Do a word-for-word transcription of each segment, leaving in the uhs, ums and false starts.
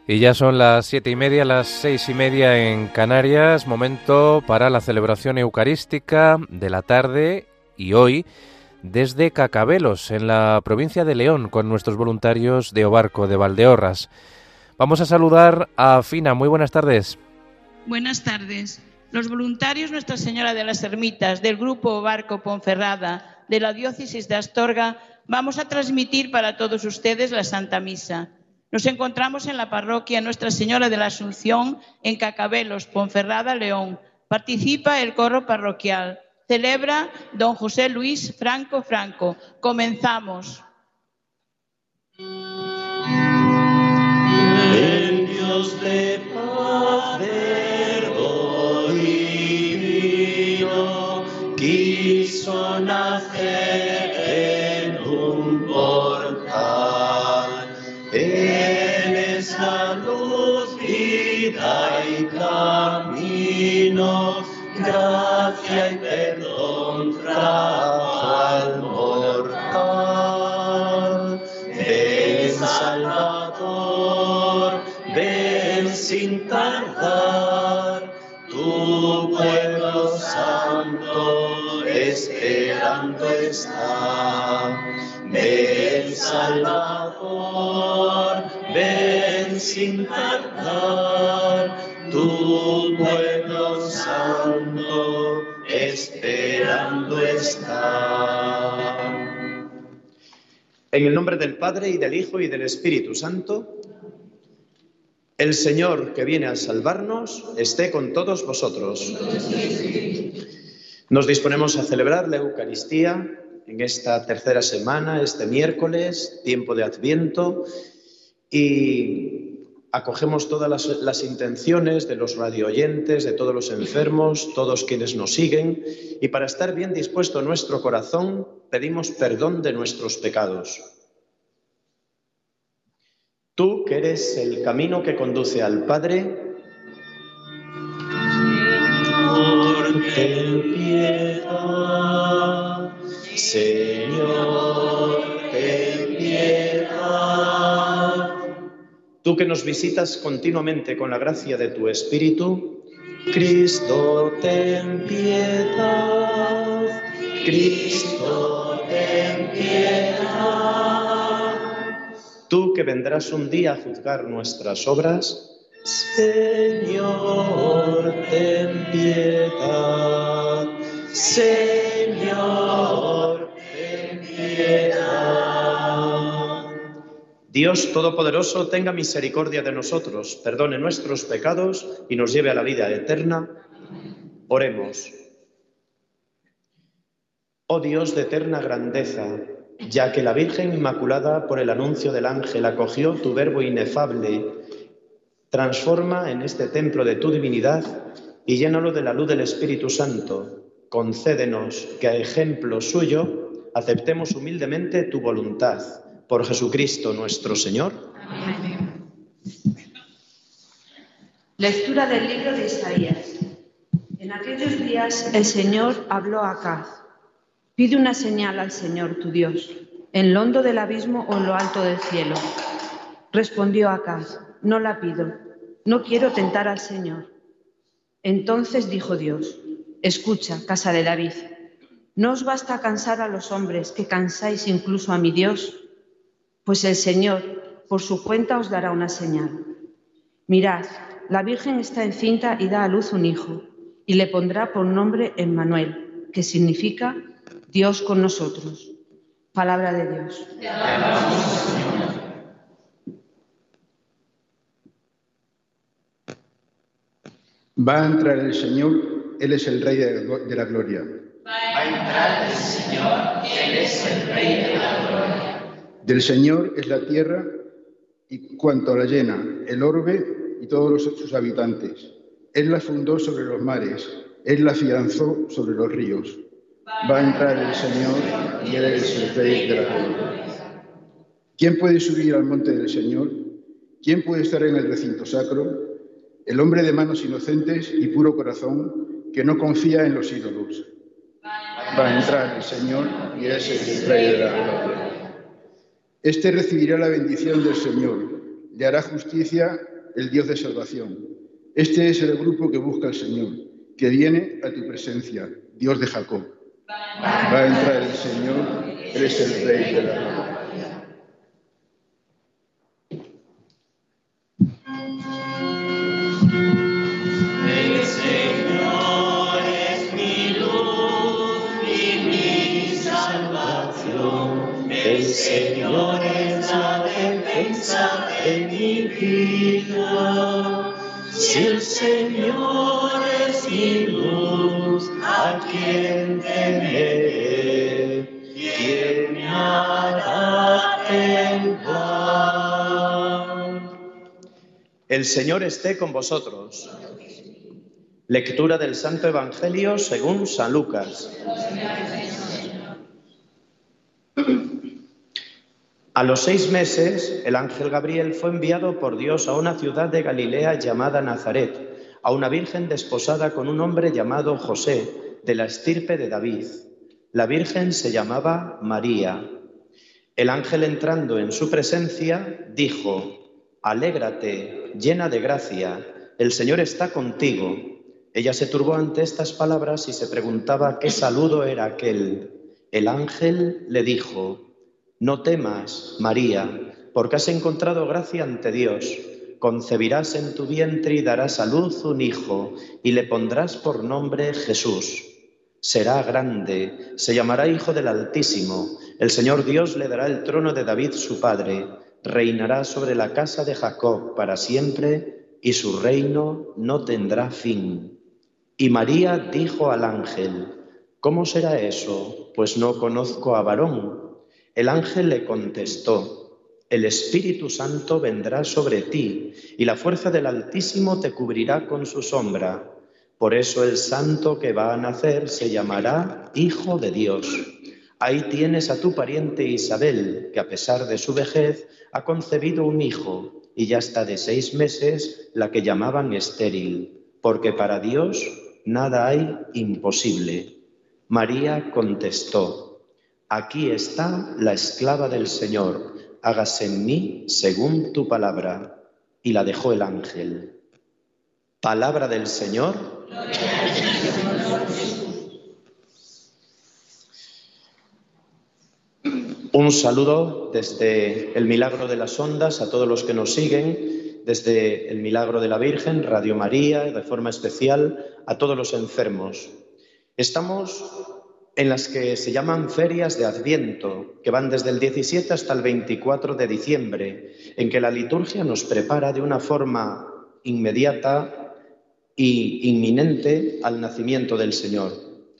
Y ya son las siete y media, las seis y media en Canarias, momento para la celebración eucarística de la tarde y hoy desde Cacabelos, en la provincia de León, con nuestros voluntarios de Obarco, de Valdeorras. Vamos a saludar a Fina. Muy buenas tardes. Buenas tardes. Los voluntarios Nuestra Señora de las Ermitas del Grupo Obarco Ponferrada de la Diócesis de Astorga vamos a transmitir para todos ustedes la Santa Misa. Nos encontramos en la parroquia Nuestra Señora de la Asunción, en Cacabelos, Ponferrada, León. Participa el coro parroquial. Celebra don José Luis Franco Franco. Comenzamos. El Dios de paz, verbo divino, quiso nacer en un portal. Él es la luz, vida y camino, gracia y perdón trajo al mortal. Ven, Salvador, ven sin tardar, tu pueblo santo esperando está. Ven, Salvador, ven sin tardar, tu pueblo santo esperando está. En el nombre del Padre, y del Hijo, y del Espíritu Santo, el Señor que viene a salvarnos esté con todos vosotros. Nos disponemos a celebrar la Eucaristía en esta tercera semana, este miércoles, tiempo de Adviento, y acogemos todas las, las intenciones de los radioyentes, de todos los enfermos, todos quienes nos siguen, y para estar bien dispuesto nuestro corazón, pedimos perdón de nuestros pecados. Tú, que eres el camino que conduce al Padre, Señor, ten piedad. Señor, ten piedad. Tú que nos visitas continuamente con la gracia de tu Espíritu, Cristo, ten piedad. Cristo, ten piedad. tú que vendrás un día a juzgar nuestras obras, Señor, ten piedad. Señor, ten piedad. Dios Todopoderoso tenga misericordia de nosotros, perdone nuestros pecados y nos lleve a la vida eterna. Oremos. Oh Dios de eterna grandeza, ya que la Virgen Inmaculada, por el anuncio del ángel, acogió tu verbo inefable, transforma en este templo de tu divinidad y llénalo de la luz del Espíritu Santo. Concédenos que, a ejemplo suyo, aceptemos humildemente tu voluntad. Por Jesucristo nuestro Señor. Amén. Lectura del libro de Isaías. En aquellos días el Señor habló a Acaz. Pide una señal al Señor tu Dios, en lo hondo del abismo o en lo alto del cielo. Respondió Acaz: no la pido, no quiero tentar al Señor. Entonces dijo Dios: escucha, casa de David, ¿no os basta cansar a los hombres, que cansáis incluso a mi Dios? Pues el Señor, por su cuenta, os dará una señal. Mirad, la Virgen está encinta y da a luz un hijo, y le pondrá por nombre Emmanuel, que significa Dios con nosotros. Palabra de Dios. Va a entrar el Señor, Él es el Rey de la Gloria. Va a entrar el Señor, Él es el Rey de la Gloria. Del Señor es la tierra y cuanto la llena, el orbe y todos los, sus habitantes. Él la fundó sobre los mares, Él la afianzó sobre los ríos. Va a entrar el Señor y Él es el Rey de la Gloria. ¿Quién puede subir al monte del Señor? ¿Quién puede estar en el recinto sacro? El hombre de manos inocentes y puro corazón, que no confía en los ídolos. Va a entrar el Señor y es el Rey de la Gloria. Este recibirá la bendición del Señor, le hará justicia el Dios de salvación. Este es el grupo que busca al Señor, que viene a tu presencia, Dios de Jacob. Va a entrar el Señor, Él es el Rey de la gloria. El Señor es mi luz y mi salvación. El Señor es la defensa de mi vida. Si el Señor es mi luz, ¿a quién temeré? ¿Quién me hará temblar? El Señor esté con vosotros. Lectura del Santo Evangelio según San Lucas. A los seis meses, el ángel Gabriel fue enviado por Dios a una ciudad de Galilea llamada Nazaret, a una virgen desposada con un hombre llamado José, de la estirpe de David. La virgen se llamaba María. El ángel, entrando en su presencia, dijo: «Alégrate, llena de gracia, el Señor está contigo». Ella se turbó ante estas palabras y se preguntaba qué saludo era aquel. El ángel le dijo: «No temas, María, porque has encontrado gracia ante Dios. Concebirás en tu vientre y darás a luz un hijo, y le pondrás por nombre Jesús. Será grande, se llamará Hijo del Altísimo. El Señor Dios le dará el trono de David su padre. Reinará sobre la casa de Jacob para siempre, y su reino no tendrá fin». Y María dijo al ángel: «¿Cómo será eso? Pues no conozco a varón». El ángel le contestó: «El Espíritu Santo vendrá sobre ti, y la fuerza del Altísimo te cubrirá con su sombra. Por eso el santo que va a nacer se llamará Hijo de Dios. Ahí tienes a tu pariente Isabel, que a pesar de su vejez ha concebido un hijo, y ya está de seis meses la que llamaban estéril, porque para Dios nada hay imposible». María contestó: «Aquí está la esclava del Señor, hágase en mí según tu palabra». Y la dejó el ángel. Palabra del Señor. Un saludo desde el Milagro de las Ondas a todos los que nos siguen, desde el Milagro de la Virgen, Radio María, y de forma especial a todos los enfermos. Estamos en las que se llaman ferias de Adviento, que van desde el diecisiete hasta el veinticuatro de diciembre, en que la liturgia nos prepara de una forma inmediata e inminente al nacimiento del Señor.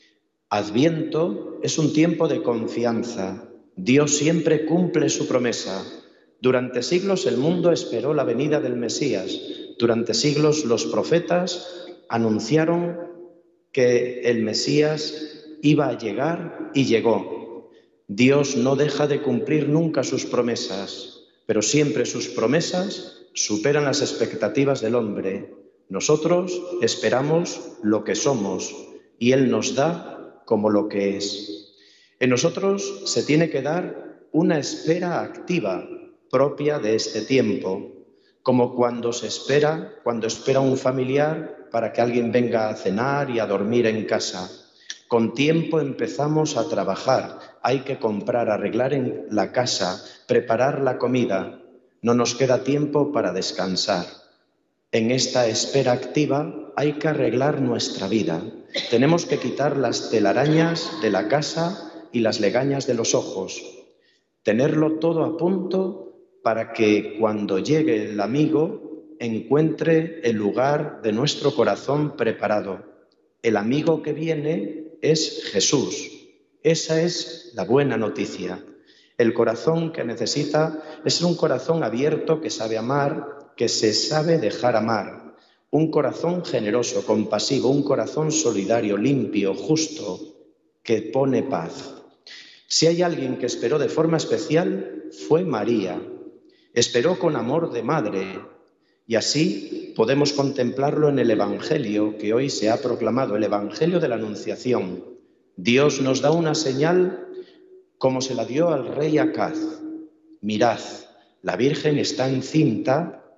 Adviento es un tiempo de confianza. Dios siempre cumple su promesa. Durante siglos el mundo esperó la venida del Mesías. Durante siglos los profetas anunciaron que el Mesías iba a llegar y llegó. Dios no deja de cumplir nunca sus promesas, pero siempre sus promesas superan las expectativas del hombre. Nosotros esperamos lo que somos y Él nos da como lo que es. En nosotros se tiene que dar una espera activa propia de este tiempo, como cuando se espera, cuando espera un familiar para que alguien venga a cenar y a dormir en casa. Con tiempo empezamos a trabajar, hay que comprar, arreglar en la casa, preparar la comida. No nos queda tiempo para descansar. En esta espera activa hay que arreglar nuestra vida. Tenemos que quitar las telarañas de la casa y las legañas de los ojos. Tenerlo todo a punto para que cuando llegue el amigo encuentre el lugar de nuestro corazón preparado. El amigo que viene es Jesús. Esa es la buena noticia. El corazón que necesita es un corazón abierto que sabe amar, que se sabe dejar amar. Un corazón generoso, compasivo, un corazón solidario, limpio, justo, que pone paz. Si hay alguien que esperó de forma especial, fue María. Esperó con amor de madre. Y así podemos contemplarlo en el Evangelio que hoy se ha proclamado, el Evangelio de la Anunciación. Dios nos da una señal como se la dio al rey Acaz. Mirad, la Virgen está encinta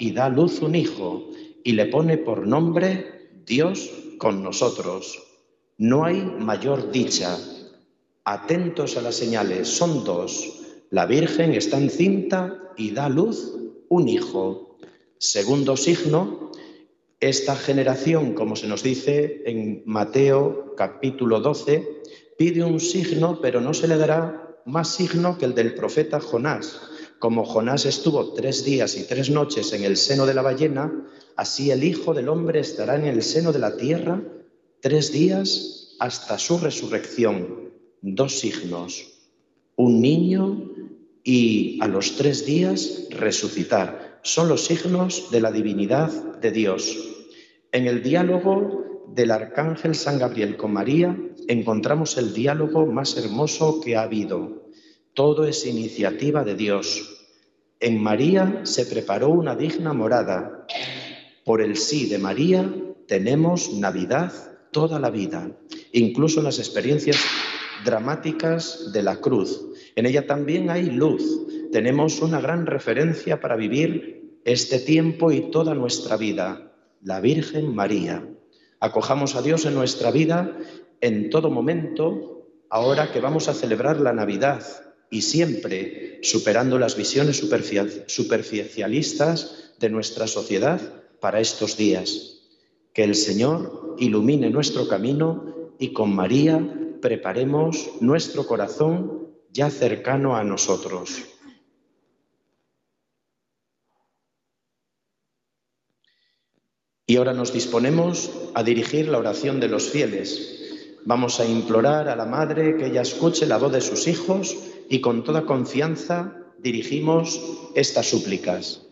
y da a luz un hijo, y le pone por nombre Dios con nosotros. No hay mayor dicha. Atentos a las señales, son dos. La Virgen está encinta y da a luz un hijo. Segundo signo, esta generación, como se nos dice en Mateo capítulo doce, pide un signo, pero no se le dará más signo que el del profeta Jonás. Como Jonás estuvo tres días y tres noches en el seno de la ballena, así el Hijo del Hombre estará en el seno de la tierra tres días hasta su resurrección. Dos signos, un niño y a los tres días resucitar. Son los signos de la divinidad de Dios. En el diálogo del arcángel San Gabriel con María encontramos el diálogo más hermoso que ha habido. Todo es iniciativa de Dios. En María se preparó una digna morada. Por el sí de María tenemos Navidad toda la vida, incluso en las experiencias dramáticas de la cruz. En ella también hay luz. Tenemos una gran referencia para vivir este tiempo y toda nuestra vida, la Virgen María. Acojamos a Dios en nuestra vida en todo momento, ahora que vamos a celebrar la Navidad, y siempre superando las visiones superficialistas de nuestra sociedad para estos días. Que el Señor ilumine nuestro camino y con María preparemos nuestro corazón ya cercano a nosotros. Y ahora nos disponemos a dirigir la oración de los fieles. Vamos a implorar a la Madre que ella escuche la voz de sus hijos y con toda confianza dirigimos estas súplicas.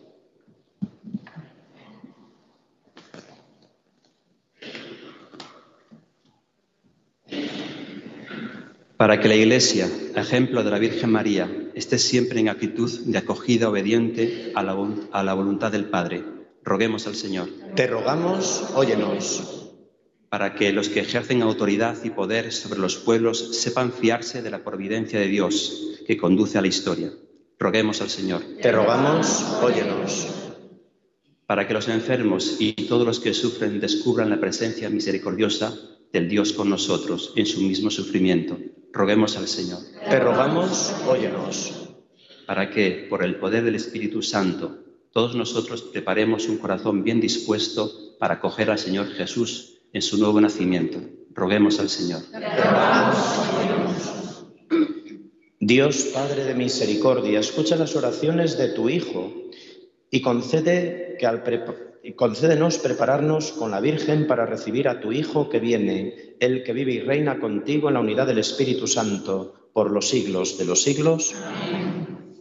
Para que la Iglesia, a ejemplo de la Virgen María, esté siempre en actitud de acogida obediente a la, a la voluntad del Padre, roguemos al Señor. Te rogamos, óyenos. Para que los que ejercen autoridad y poder sobre los pueblos sepan fiarse de la providencia de Dios que conduce a la historia, roguemos al Señor. Te rogamos, óyenos. Para que los enfermos y todos los que sufren descubran la presencia misericordiosa del Dios con nosotros en su mismo sufrimiento, roguemos al Señor. Te rogamos, óyenos. Para que, por el poder del Espíritu Santo, todos nosotros preparemos un corazón bien dispuesto para acoger al Señor Jesús en su nuevo nacimiento, roguemos al Señor. Te rogamos, óyenos. Dios, Padre de misericordia, escucha las oraciones de tu Hijo y concede que al pre- y concédenos prepararnos con la Virgen para recibir a tu Hijo que viene, el que vive y reina contigo en la unidad del Espíritu Santo, por los siglos de los siglos. Amén.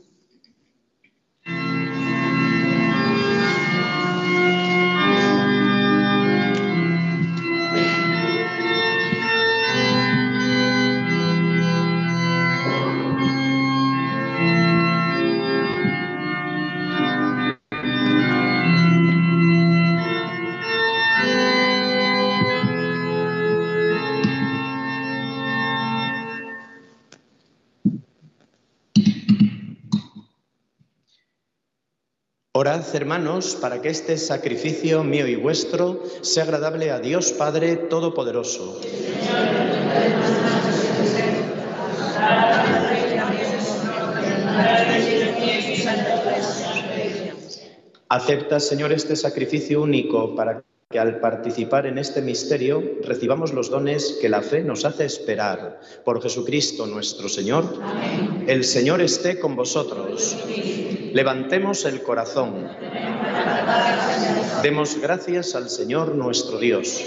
Orad, hermanos, para que este sacrificio mío y vuestro sea agradable a Dios Padre Todopoderoso. Acepta, Señor, este sacrificio único para que al participar en este misterio recibamos los dones que la fe nos hace esperar. Por Jesucristo nuestro Señor. Amén. El Señor esté con vosotros. Levantemos el corazón. Demos gracias al Señor nuestro Dios.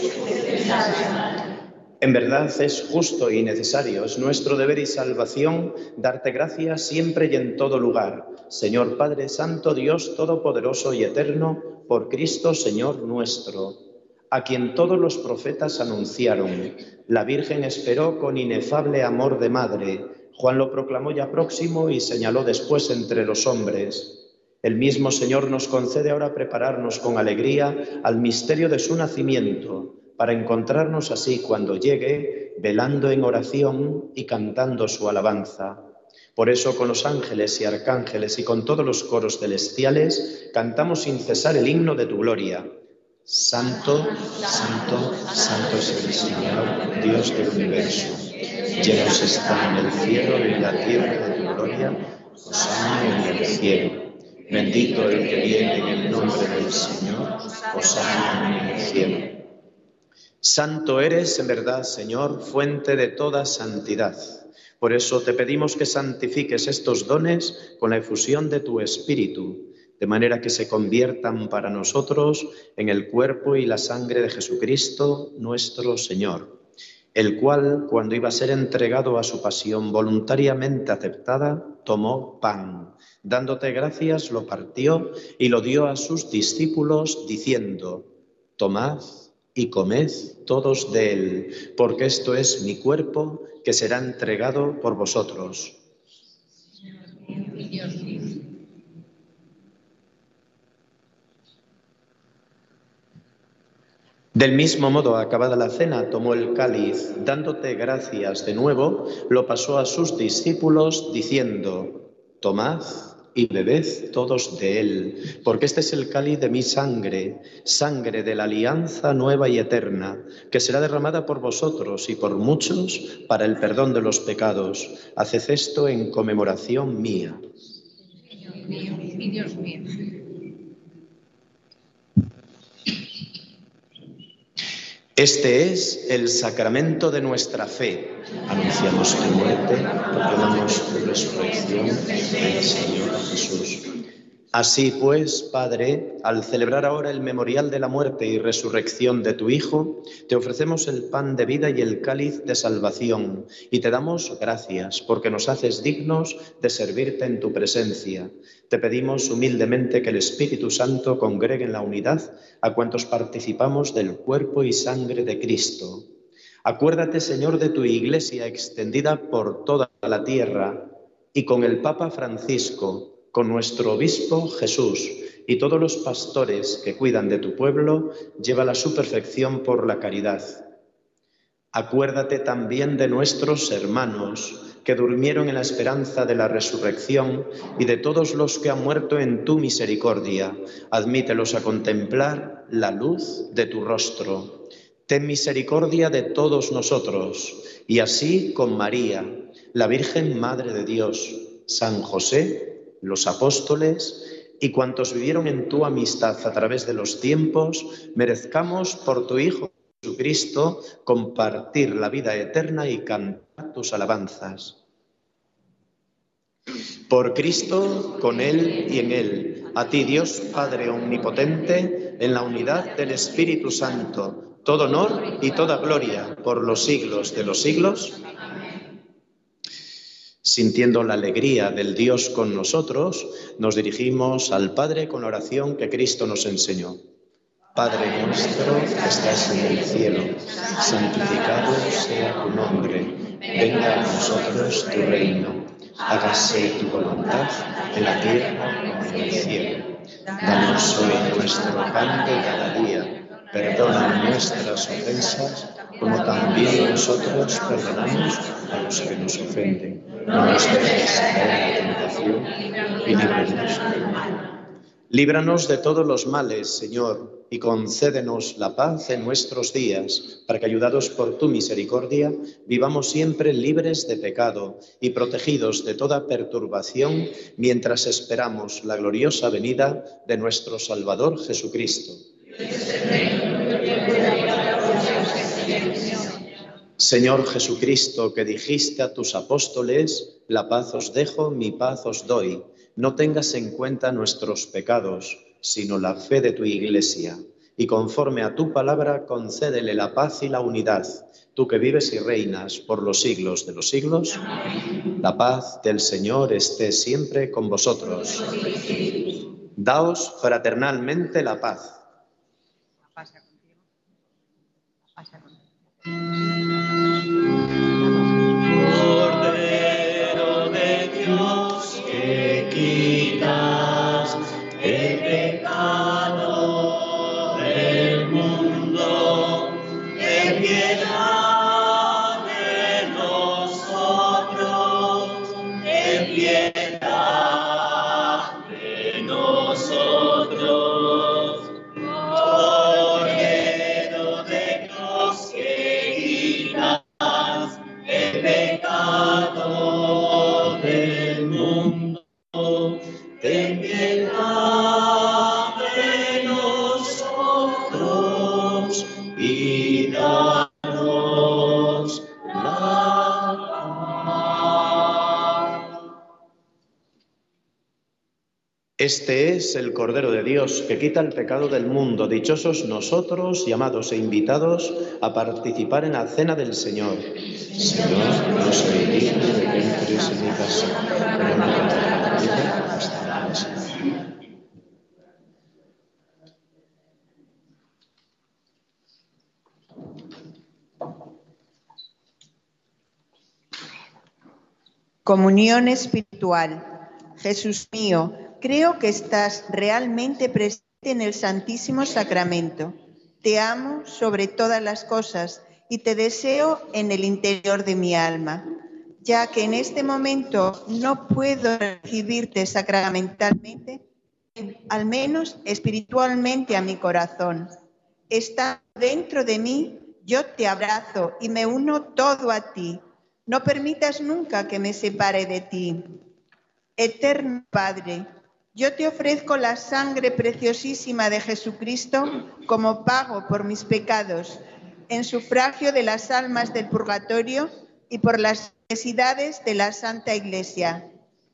En verdad es justo y necesario, es nuestro deber y salvación darte gracias siempre y en todo lugar. Señor Padre Santo, Dios Todopoderoso y Eterno, por Cristo Señor nuestro, a quien todos los profetas anunciaron. La Virgen esperó con inefable amor de madre. Juan lo proclamó ya próximo y señaló después entre los hombres. El mismo Señor nos concede ahora prepararnos con alegría al misterio de su nacimiento, para encontrarnos así cuando llegue, velando en oración y cantando su alabanza. Por eso, con los ángeles y arcángeles y con todos los coros celestiales, cantamos sin cesar el himno de tu gloria. Santo, santo, santo es el Señor, Dios del universo. Llenos están en el cielo y en la tierra de tu gloria. Hosana en el cielo. Bendito el que viene en el nombre del Señor. Hosana en el cielo. Santo eres, en verdad, Señor, fuente de toda santidad. Por eso te pedimos que santifiques estos dones con la efusión de tu Espíritu, de manera que se conviertan para nosotros en el cuerpo y la sangre de Jesucristo, nuestro Señor, el cual, cuando iba a ser entregado a su pasión voluntariamente aceptada, tomó pan, dándote gracias, lo partió y lo dio a sus discípulos, diciendo: tomad y comed todos de él, porque esto es mi cuerpo, que será entregado por vosotros. Del mismo modo, acabada la cena, tomó el cáliz, dándote gracias de nuevo, lo pasó a sus discípulos, diciendo: tomad y bebed todos de él, porque este es el cáliz de mi sangre, sangre de la alianza nueva y eterna, que será derramada por vosotros y por muchos para el perdón de los pecados. Haced esto en conmemoración mía. Señor mío y Dios mío. Este es el sacramento de nuestra fe. Anunciamos tu muerte, proclamamos tu resurrección, ven Señor Jesús. Así pues, Padre, al celebrar ahora el memorial de la muerte y resurrección de tu Hijo, te ofrecemos el pan de vida y el cáliz de salvación, y te damos gracias porque nos haces dignos de servirte en tu presencia. Te pedimos humildemente que el Espíritu Santo congregue en la unidad a cuantos participamos del cuerpo y sangre de Cristo. Acuérdate, Señor, de tu Iglesia extendida por toda la tierra y con el Papa Francisco, con nuestro obispo Jesús y todos los pastores que cuidan de tu pueblo, llévala a su perfección por la caridad. Acuérdate también de nuestros hermanos que durmieron en la esperanza de la resurrección y de todos los que han muerto en tu misericordia. Admítelos a contemplar la luz de tu rostro. Ten misericordia de todos nosotros, y así con María, la Virgen Madre de Dios, San José, los apóstoles y cuantos vivieron en tu amistad a través de los tiempos, merezcamos por tu Hijo Jesucristo compartir la vida eterna y cantar tus alabanzas. Por Cristo, con Él y en Él, a ti Dios Padre Omnipotente, en la unidad del Espíritu Santo, todo honor y toda gloria por los siglos de los siglos. Sintiendo la alegría del Dios con nosotros, nos dirigimos al Padre con la oración que Cristo nos enseñó. Padre nuestro que estás en el cielo, santificado sea tu nombre. Venga a nosotros tu reino. Hágase tu voluntad en la tierra como en el cielo. Danos hoy nuestro pan de cada día. Perdona nuestras ofensas, como también nosotros perdonamos a los que nos ofenden. No nos dejes caer en la tentación y líbranos del mal. Líbranos de todos los males, Señor, y concédenos la paz en nuestros días, para que, ayudados por tu misericordia, vivamos siempre libres de pecado y protegidos de toda perturbación, mientras esperamos la gloriosa venida de nuestro Salvador Jesucristo. Señor Jesucristo, que dijiste a tus apóstoles: la paz os dejo, mi paz os doy. No tengas en cuenta nuestros pecados, sino la fe de tu Iglesia. Y conforme a tu palabra, concédele la paz y la unidad. Tú que vives y reinas por los siglos de los siglos. Amén. La paz del Señor esté siempre con vosotros. Daos fraternalmente la paz. Pasa contigo. Pasa contigo. Cordero de Dios, que quitas el pecado del mundo, ten piedad de nosotros, ten piedad de nosotros. Cordero de Dios que quitas el pecado del mundo, ten piedad de nosotros y danos la paz. Este es el Cordero de Dios que quita el pecado del mundo. Dichosos nosotros, llamados e invitados a participar en la cena del Señor. Señor, no soy digno de que entres en mi casa, pero una palabra tuya bastará para siempre. Comunión espiritual. Jesús mío, creo que estás realmente presente en el Santísimo Sacramento. Te amo sobre todas las cosas y te deseo en el interior de mi alma. Ya que en este momento no puedo recibirte sacramentalmente, al menos espiritualmente a mi corazón. Está dentro de mí, yo te abrazo y me uno todo a ti. No permitas nunca que me separe de ti. Eterno Padre, yo te ofrezco la sangre preciosísima de Jesucristo como pago por mis pecados, en sufragio de las almas del purgatorio y por las necesidades de la Santa Iglesia.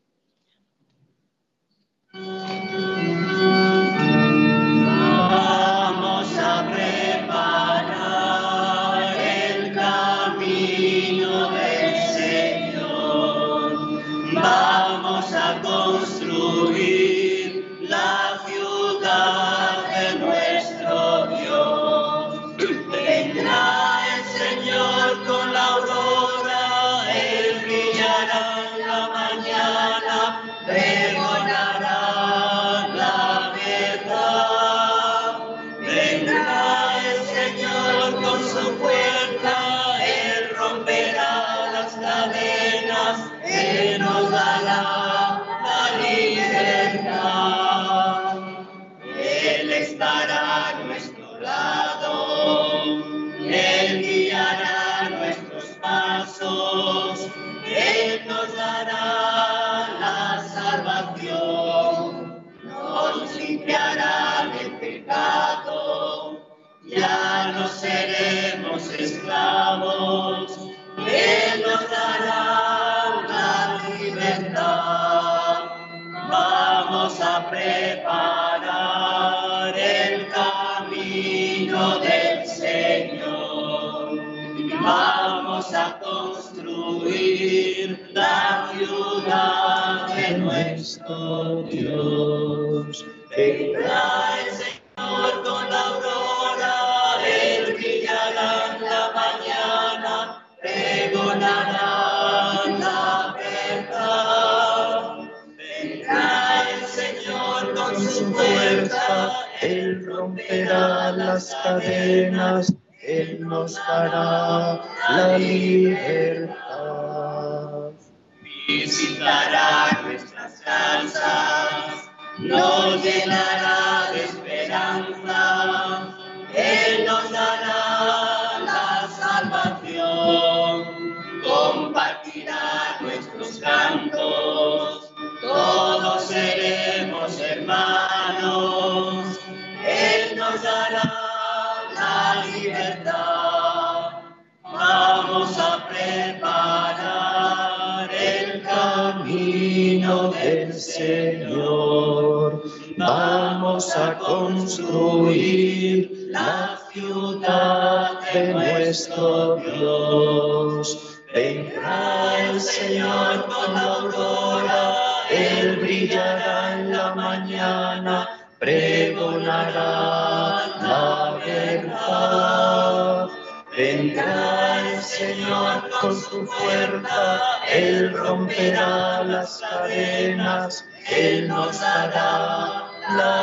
Vamos a preparar el camino del Señor. Vamos a construir la ciudad de nuestro Dios. Vendrá el Señor con la aurora, Él brillará en la mañana, pregonará la verdad. Vendrá el Señor con su fuerza, Él romperá las cadenas, Él nos dará la libertad. Él estará a nuestro lado, Él guiará nuestros pasos, Él nos dará la salvación, nos limpiará del pecado, ya no seremos esclavos, Él nos dará la libertad. Vamos a preparar el camino del Señor. Vamos a construir la ciudad de nuestro Dios. Vendrá el Señor con la aurora, Él brillará en la mañana, pregonará la verdad. Vendrá el Señor con su fuerza, Él romperá las cadenas, Él nos dará la libertad. Visitará nuestras casas, nos llenará de esperanza, Él nos dará la salvación, compartirá nuestros cantos, todos seremos hermanos, Él nos dará la libertad. Vamos a preparar el camino del Señor. Vamos a construir la ciudad de nuestro Dios. Vendrá el Señor con la aurora, Él brillará en la mañana, pregonará la verdad. Vendrá el Señor con su fuerza, Él romperá las cadenas, Él nos dará la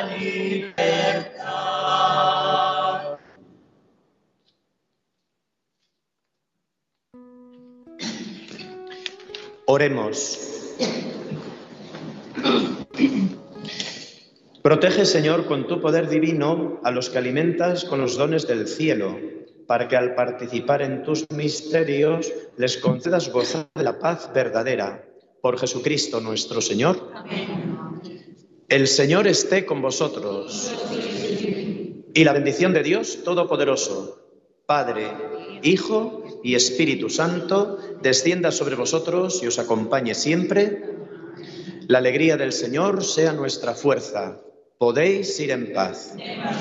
libertad. Oremos. Protege, Señor, con tu poder divino a los que alimentas con los dones del cielo, para que al participar en tus misterios les concedas gozar de la paz verdadera. Por Jesucristo nuestro Señor. Amén. El Señor esté con vosotros. Y la bendición de Dios Todopoderoso, Padre, Hijo y Espíritu Santo, descienda sobre vosotros y os acompañe siempre. La alegría del Señor sea nuestra fuerza. Podéis ir en paz.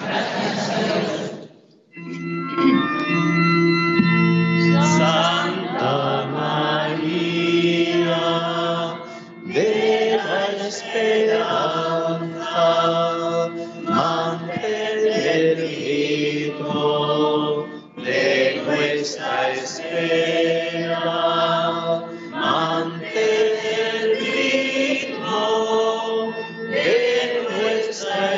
Santa María, de la esperanza, Madre del grito de nuestra espera, Madre del grito de nuestra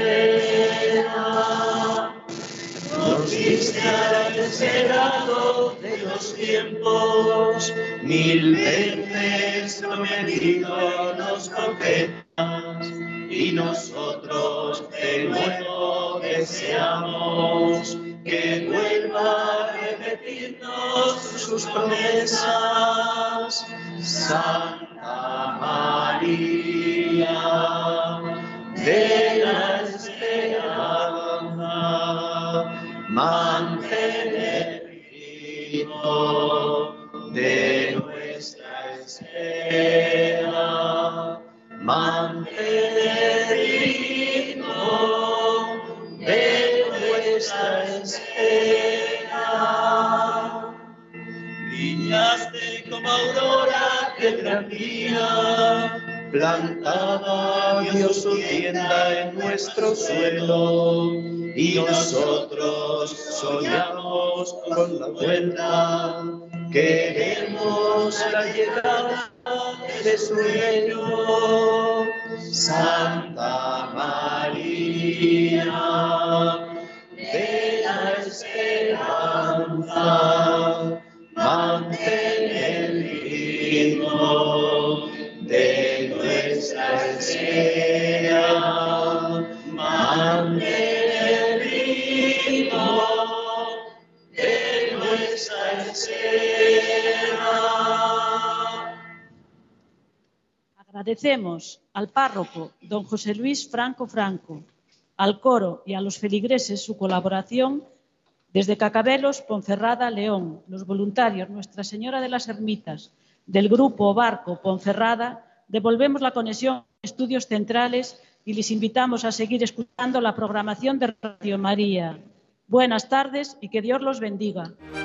espera, nos diste al deseado de los tiempos, mil veces prometido a los profetas, y nosotros de nuevo deseamos que vuelva a repetirnos sus promesas. Santa María, de la esperanza, Madre del grito de nuestra espera, Madre del grito de nuestra espera. Brillaste como aurora de gran día, plantaba Dios su tienda en nuestro suelo, y nosotros soñamos con la vuelta, queremos la llegada de su reino. Santa María, de la esperanza, Madre del grito de nuestra espera, Madre del grito de nuestra espera. Agradecemos al párroco don José Luis Franco Franco, al coro y a los feligreses su colaboración desde Cacabelos, Ponferrada, León, los voluntarios Nuestra Señora de las Ermitas del Grupo Barco Ponferrada. Devolvemos la conexión a Estudios Centrales y les invitamos a seguir escuchando la programación de Radio María. Buenas tardes y que Dios los bendiga.